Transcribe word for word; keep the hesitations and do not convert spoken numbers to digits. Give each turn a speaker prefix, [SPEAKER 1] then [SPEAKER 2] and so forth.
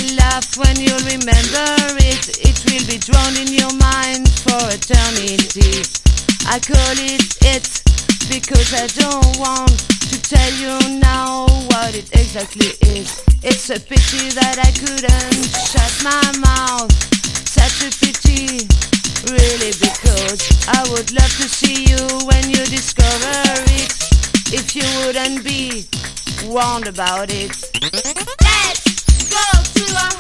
[SPEAKER 1] will laugh when you'll remember it. It will be drawn in your mind for eternity. I call it it because I don't want to tell you now what it exactly is. It's a pity that I couldn't shut my mouth. Such a pity, really, because I would love to see you when you discover it. If you wouldn't be warned about it.
[SPEAKER 2] Let's go to a